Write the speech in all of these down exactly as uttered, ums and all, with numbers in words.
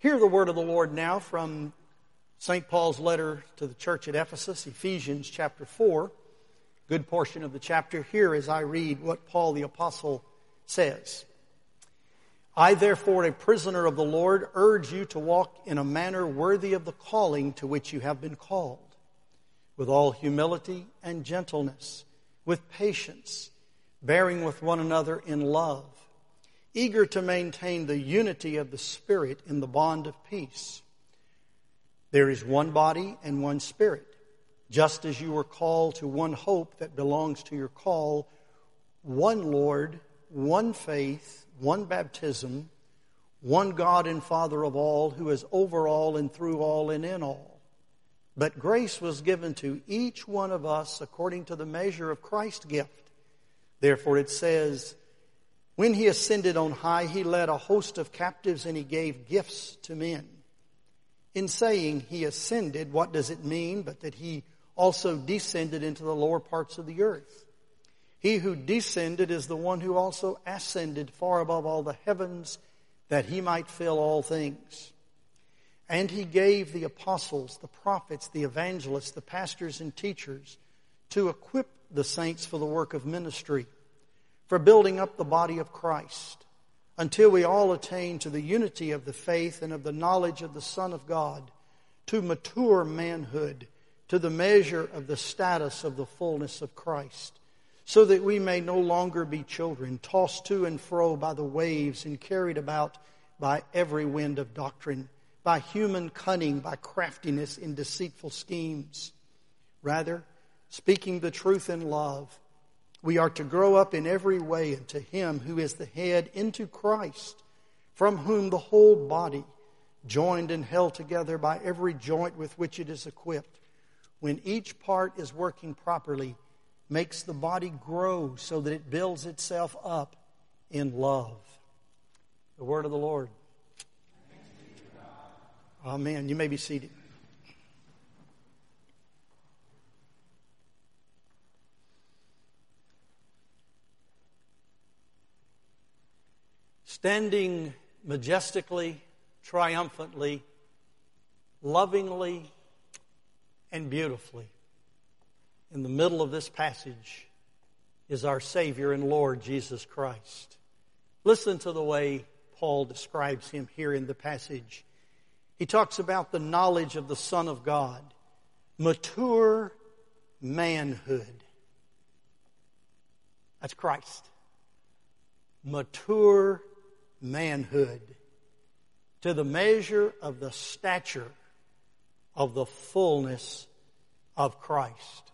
Hear the word of the Lord now from Saint Paul's letter to the church at Ephesus, Ephesians chapter four. Good portion of the chapter here as I read what Paul the apostle says. I, therefore, a prisoner of the Lord, urge you to walk in a manner worthy of the calling to which you have been called, with all humility and gentleness, with patience, bearing with one another in love, eager to maintain the unity of the Spirit in the bond of peace. There is one body and one Spirit, just as you were called to one hope that belongs to your call, one Lord, one faith, one baptism, one God and Father of all, who is over all and through all and in all. But grace was given to each one of us according to the measure of Christ's gift. Therefore it says, when he ascended on high, he led a host of captives and he gave gifts to men. In saying he ascended, what does it mean but that he also descended into the lower parts of the earth? He who descended is the one who also ascended far above all the heavens, that he might fill all things. And he gave the apostles, the prophets, the evangelists, the pastors and teachers to equip the saints for the work of ministry, for building up the body of Christ, until we all attain to the unity of the faith and of the knowledge of the Son of God, to mature manhood, to the measure of the status of the fullness of Christ, so that we may no longer be children, tossed to and fro by the waves and carried about by every wind of doctrine, by human cunning, by craftiness in deceitful schemes. Rather, speaking the truth in love, we are to grow up in every way into Him who is the head, into Christ, from whom the whole body, joined and held together by every joint with which it is equipped, when each part is working properly, makes the body grow so that it builds itself up in love. The word of the Lord. Amen. You may be seated. Standing majestically, triumphantly, lovingly, and beautifully in the middle of this passage is our Savior and Lord Jesus Christ. Listen to the way Paul describes Him here in the passage. He talks about the knowledge of the Son of God, mature manhood. That's Christ. Mature manhood, to the measure of the stature of the fullness of Christ.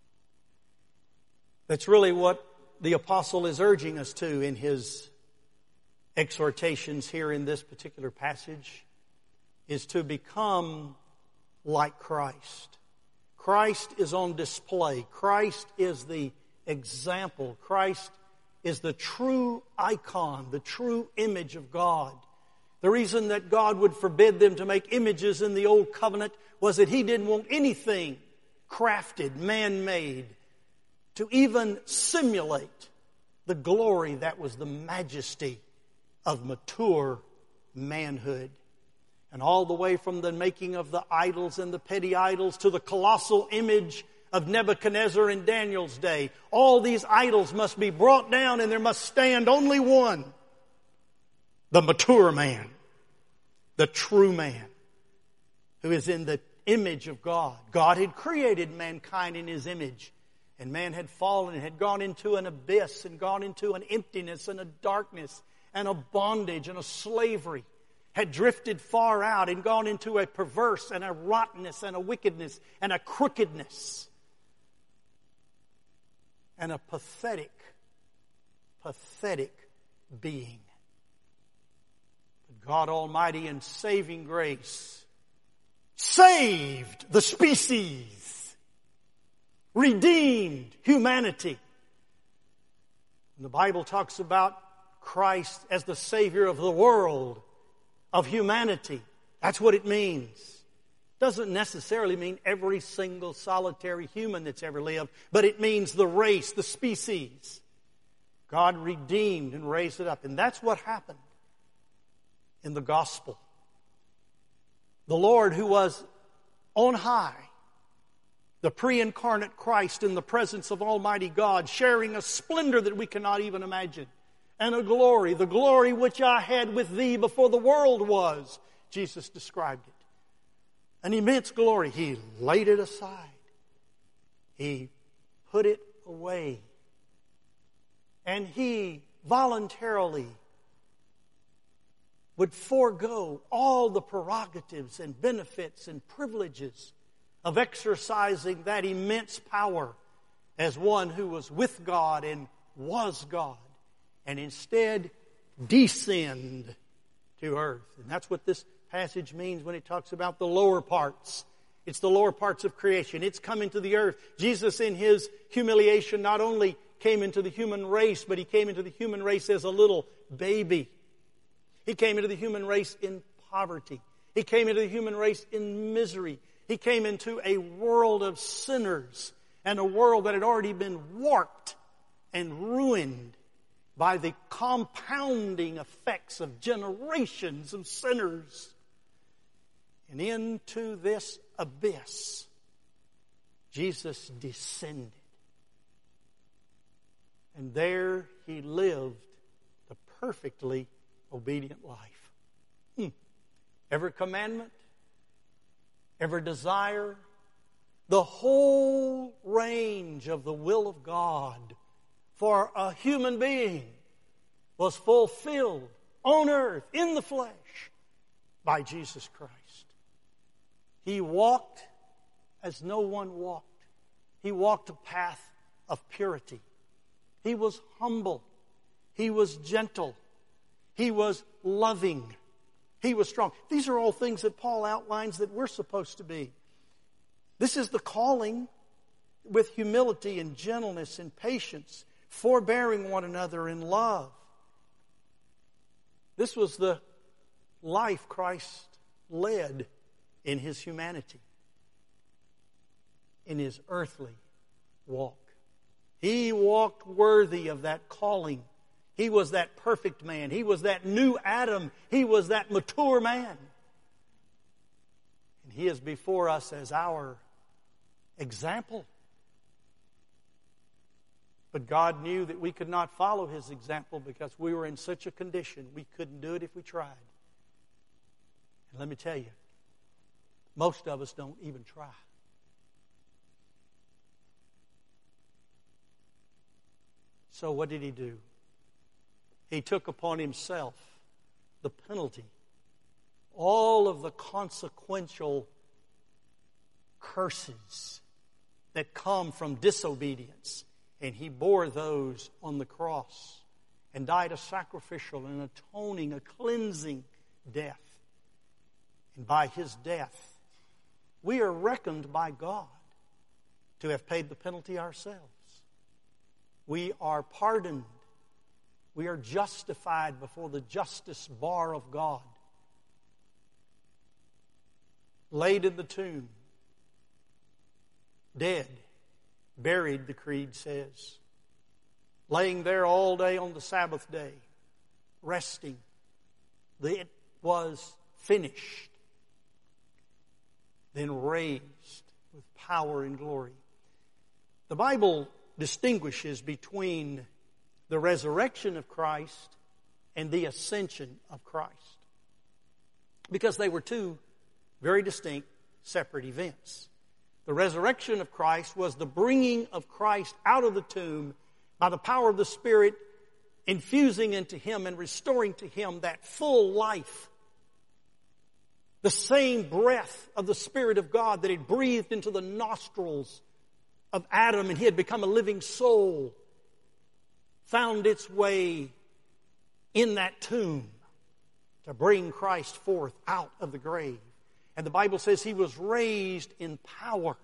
That's really what the apostle is urging us to in his exhortations here in this particular passage, is to become like Christ. Christ is on display. Christ is the example. Christ is the true icon, the true image of God. The reason that God would forbid them to make images in the Old Covenant was that He didn't want anything crafted, man-made, to even simulate the glory that was the majesty of mature manhood. And all the way from the making of the idols and the petty idols to the colossal image of Nebuchadnezzar in Daniel's day, all these idols must be brought down and there must stand only one, the mature man, the true man, who is in the image of God. God had created mankind in His image, and man had fallen and had gone into an abyss and gone into an emptiness and a darkness and a bondage and a slavery, had drifted far out and gone into a perverse and a rottenness and a wickedness and a crookedness and a pathetic, pathetic being. But God Almighty in saving grace saved the species, redeemed humanity. And the Bible talks about Christ as the Savior of the world, of humanity. That's what it means. Doesn't necessarily mean every single solitary human that's ever lived, but it means the race, the species. God redeemed and raised it up. And that's what happened in the gospel. The Lord who was on high, the pre-incarnate Christ in the presence of Almighty God, sharing a splendor that we cannot even imagine, and a glory, the glory which I had with thee before the world was. Jesus described it. An immense glory. He laid it aside. He put it away. And He voluntarily would forego all the prerogatives and benefits and privileges of exercising that immense power as one who was with God and was God, and instead descend to earth. And that's what this passage means when it talks about the lower parts. It's the lower parts of creation. It's coming to the earth. Jesus in His humiliation not only came into the human race, but He came into the human race as a little baby. He came into the human race in poverty. He came into the human race in misery. He came into a world of sinners and a world that had already been warped and ruined by the compounding effects of generations of sinners. And into this abyss, Jesus descended. And there He lived the perfectly obedient life. Hmm. Every commandment, every desire, the whole range of the will of God for a human being was fulfilled on earth, in the flesh, by Jesus Christ. He walked as no one walked. He walked a path of purity. He was humble. He was gentle. He was loving. He was strong. These are all things that Paul outlines that we're supposed to be. This is the calling, with humility and gentleness and patience, forbearing one another in love. This was the life Christ led in His humanity, in His earthly walk. He walked worthy of that calling. He was that perfect man. He was that new Adam. He was that mature man. And He is before us as our example. But God knew that we could not follow His example because we were in such a condition we couldn't do it if we tried. And let me tell you, most of us don't even try. So what did He do? He took upon Himself the penalty, all of the consequential curses that come from disobedience. And He bore those on the cross and died a sacrificial and atoning, a cleansing death. And by His death, we are reckoned by God to have paid the penalty ourselves. We are pardoned. We are justified before the justice bar of God. Laid in the tomb. Dead. Buried, the creed says. Laying there all day on the Sabbath day. Resting. It was finished. Then raised with power and glory. The Bible distinguishes between the resurrection of Christ and the ascension of Christ, because they were two very distinct, separate events. The resurrection of Christ was the bringing of Christ out of the tomb by the power of the Spirit, infusing into Him and restoring to Him that full life. The same breath of the Spirit of God that had breathed into the nostrils of Adam and he had become a living soul found its way in that tomb to bring Christ forth out of the grave. And the Bible says He was raised in power.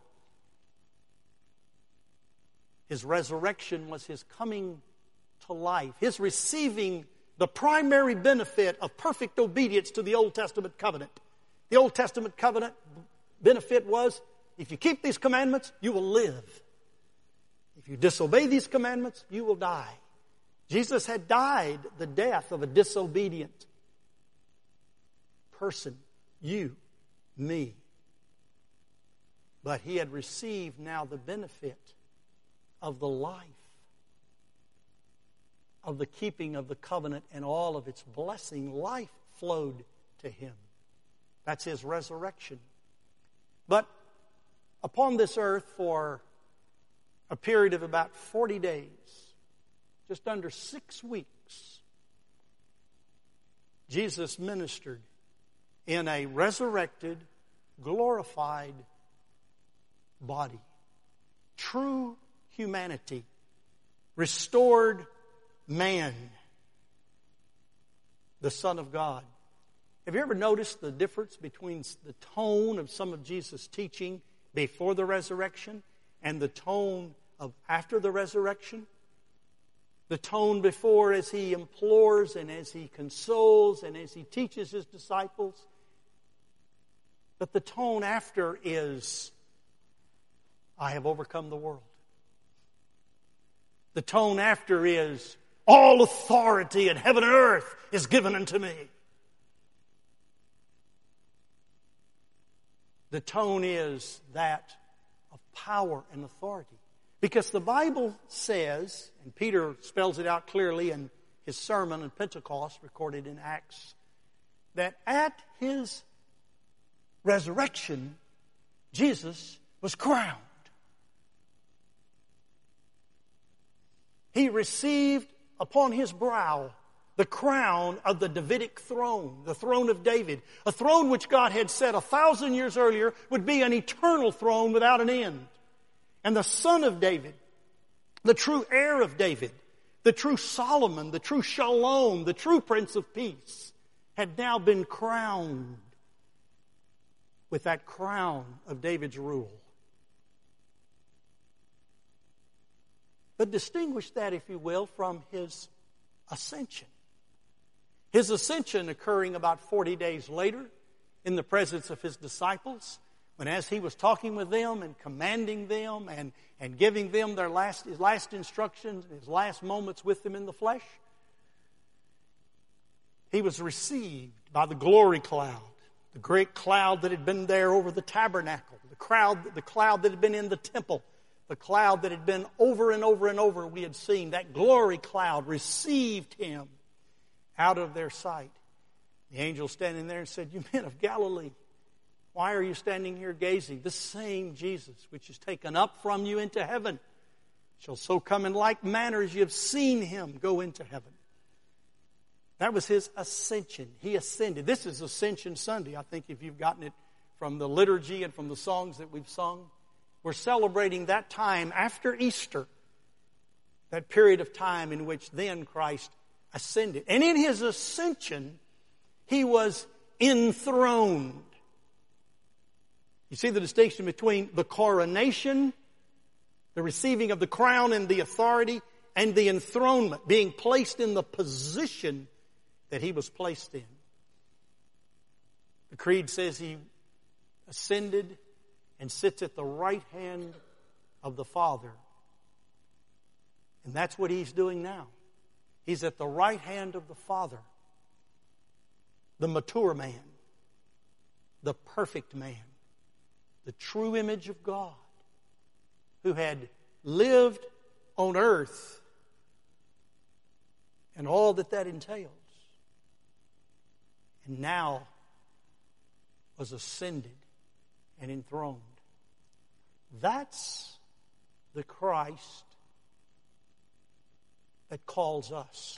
His resurrection was His coming to life, His receiving the primary benefit of perfect obedience to the Old Testament covenant. The Old Testament covenant benefit was, if you keep these commandments, you will live. If you disobey these commandments, you will die. Jesus had died the death of a disobedient person, you, me. But he had received now the benefit of the life, of the keeping of the covenant and all of its blessing. Life flowed to him. That's his resurrection. But upon this earth for a period of about forty days, just under six weeks, Jesus ministered in a resurrected, glorified body. True humanity. Restored man. The Son of God. Have you ever noticed the difference between the tone of some of Jesus' teaching before the resurrection and the tone of after the resurrection? The tone before, as he implores and as he consoles and as he teaches his disciples. But the tone after is, I have overcome the world. The tone after is, all authority in heaven and earth is given unto me. The tone is that of power and authority. Because the Bible says, and Peter spells it out clearly in his sermon on Pentecost, recorded in Acts, that at his resurrection, Jesus was crowned. He received upon his brow the crown of the Davidic throne, the throne of David, a throne which God had said a thousand years earlier would be an eternal throne without an end. And the son of David, the true heir of David, the true Solomon, the true Shalom, the true Prince of Peace, had now been crowned with that crown of David's rule. But distinguish that, if you will, from his ascension. His ascension occurring about forty days later in the presence of his disciples, when as he was talking with them and commanding them and, and giving them their last, his last instructions, his last moments with them in the flesh, he was received by the glory cloud, the great cloud that had been there over the tabernacle, the crowd, the cloud that had been in the temple, the cloud that had been over and over and over we had seen. That glory cloud received him out of their sight. The angel standing there and said, "You men of Galilee, why are you standing here gazing? This same Jesus, which is taken up from you into heaven, shall so come in like manner as you have seen him go into heaven." That was his ascension. He ascended. This is Ascension Sunday. I think if you've gotten it from the liturgy and from the songs that we've sung, we're celebrating that time after Easter, that period of time in which then Christ ascended. And in his ascension, he was enthroned. You see the distinction between the coronation, the receiving of the crown and the authority, and the enthronement, being placed in the position that he was placed in. The creed says he ascended and sits at the right hand of the Father. And that's what he's doing now. He's at the right hand of the Father. The mature man. The perfect man. The true image of God. Who had lived on earth and all that that entails. And now was ascended and enthroned. That's the Christ that calls us.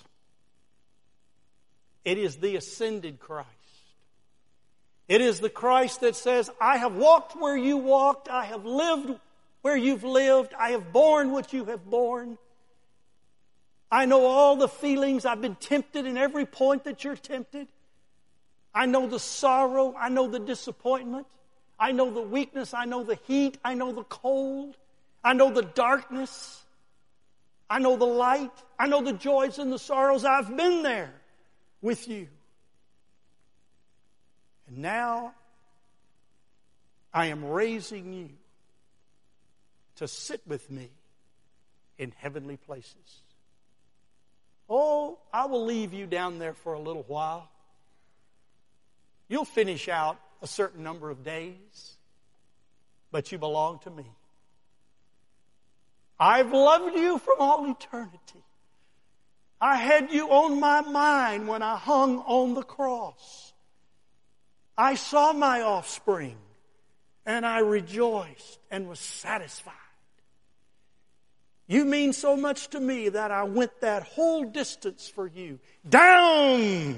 It is the ascended Christ. It is the Christ that says, I have walked where you walked. I have lived where you've lived. I have borne what you have borne. I know all the feelings. I've been tempted in every point that you're tempted. I know the sorrow. I know the disappointment. I know the weakness. I know the heat. I know the cold. I know the darkness. I know the light. I know the joys and the sorrows. I've been there with you. And now I am raising you to sit with me in heavenly places. Oh, I will leave you down there for a little while. You'll finish out a certain number of days, but you belong to me. I've loved you from all eternity. I had you on my mind when I hung on the cross. I saw my offspring, and I rejoiced and was satisfied. You mean so much to me that I went that whole distance for you, down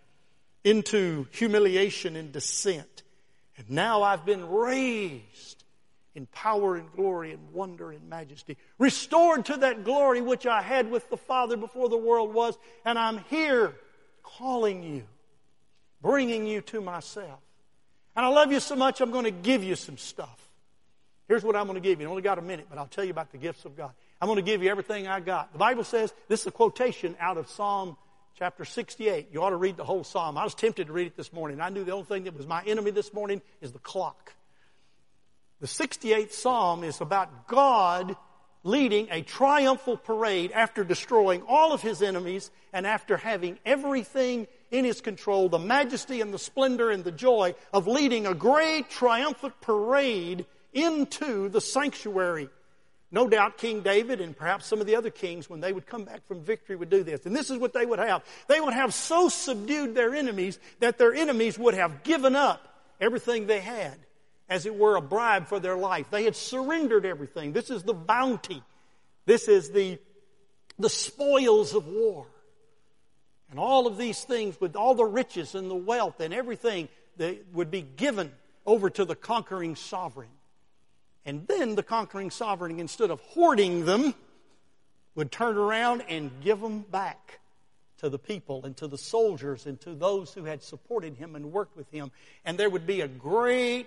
into humiliation and descent. And now I've been raised in power and glory and wonder and majesty, restored to that glory which I had with the Father before the world was, and I'm here calling you, bringing you to myself. And I love you so much, I'm going to give you some stuff. Here's what I'm going to give you. I only got a minute, but I'll tell you about the gifts of God. I'm going to give you everything I got. The Bible says, this is a quotation out of Psalm chapter sixty-eight. You ought to read the whole psalm. I was tempted to read it this morning. I knew the only thing that was my enemy this morning is the clock. The sixty-eighth psalm is about God leading a triumphal parade after destroying all of his enemies and after having everything in his control, the majesty and the splendor and the joy of leading a great triumphant parade into the sanctuary. No doubt King David and perhaps some of the other kings, when they would come back from victory, would do this. And this is what they would have. They would have so subdued their enemies that their enemies would have given up everything they had, as it were a bribe for their life. They had surrendered everything. This is the bounty. This is the, the spoils of war. And all of these things, with all the riches and the wealth and everything, that would be given over to the conquering sovereign. And then the conquering sovereign, instead of hoarding them, would turn around and give them back to the people and to the soldiers and to those who had supported him and worked with him. And there would be a great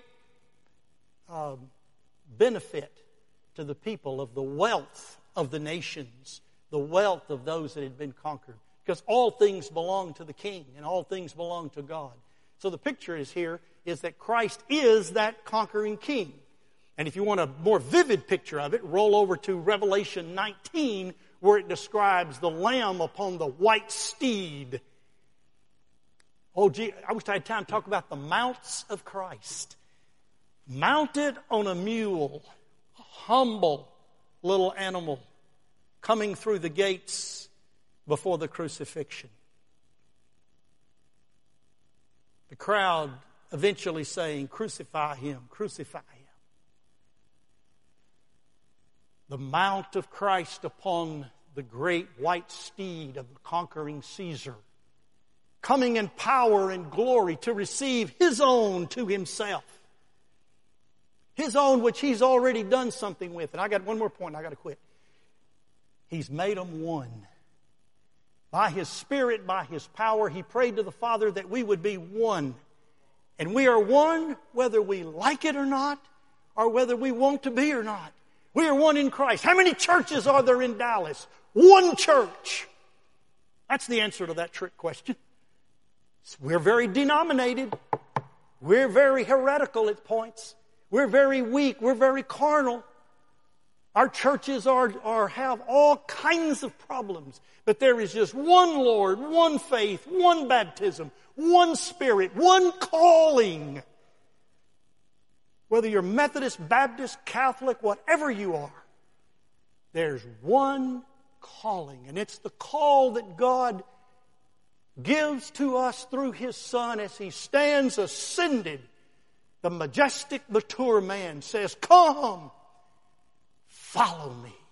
uh, benefit to the people of the wealth of the nations, the wealth of those that had been conquered. Because all things belong to the king and all things belong to God. So the picture is here is that Christ is that conquering king. And if you want a more vivid picture of it, roll over to Revelation nineteen, where it describes the Lamb upon the white steed. Oh, gee, I wish I had time to talk about the mounts of Christ. Mounted on a mule, a humble little animal, coming through the gates before the crucifixion. The crowd eventually saying, "Crucify him, crucify him." The mount of Christ upon the great white steed of the conquering Caesar, coming in power and glory to receive his own to himself. His own which he's already done something with. And I got one more point, I got to quit. He's made them one. By his Spirit, by his power, he prayed to the Father that we would be one. And we are one whether we like it or not, or whether we want to be or not. We are one in Christ. How many churches are there in Dallas? One church. That's the answer to that trick question. We're very denominated. We're very heretical at points. We're very weak. We're very carnal. Our churches are, are have all kinds of problems. But there is just one Lord, one faith, one baptism, one Spirit, one calling. Whether you're Methodist, Baptist, Catholic, whatever you are, there's one calling. And it's the call that God gives to us through His Son as He stands ascended. The majestic, mature man says, "Come, follow me."